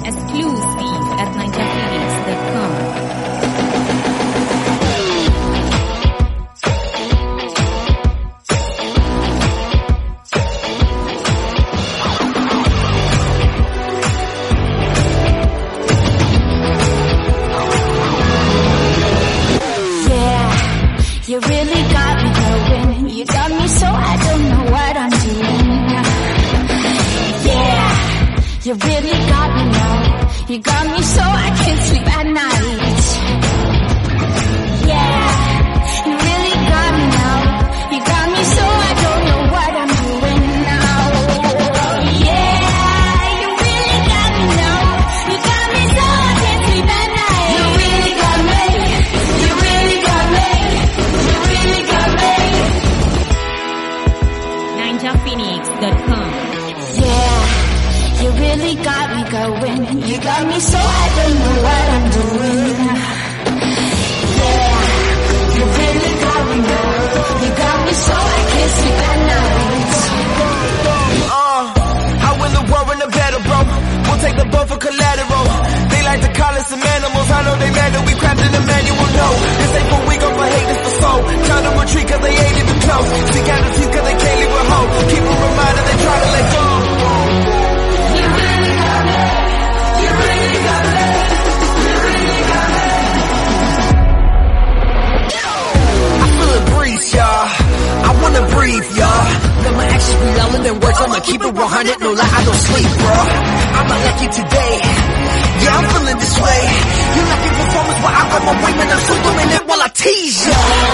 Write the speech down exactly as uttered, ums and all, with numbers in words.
Exclusive at ninja phoenix dot com. You really got me going. You got me so I don't know what I'm doing. Yeah, you really got me now. You got me so I can't sleep at night. Yeah, you really got me now. You got me so I don't know what I'm doing now. Yeah, you really got me now. You got me so I can't sleep at night. You really got me. You really got me. ninja phoenix dot com. Yeah, you really got me going. You got me so I don't know what I'm doing. Yeah, you really got me now. You got me so I can't sleep at night. Uh, I win the war in the battle, bro. We'll take the boat for collateral. They like to call us some animals. I know they mad that we crafted a manual. No, this ain't for weak, but hate this for soul. Trying to retreat cause they ain't even close. Seek out the teeth cause they can't leave a home. Keep them reminded they try to let go. You really got me. You really got me. You really got me. I feel a breeze, y'all. I wanna breathe, y'all. Let my actions be louder than words. I'ma keep it one hundred, no lie, I don't sleep, bro. I'ma like you today. Yeah, I'm feeling this way. You like your performance while I run my way, man, I'm so dominant while I tease ya.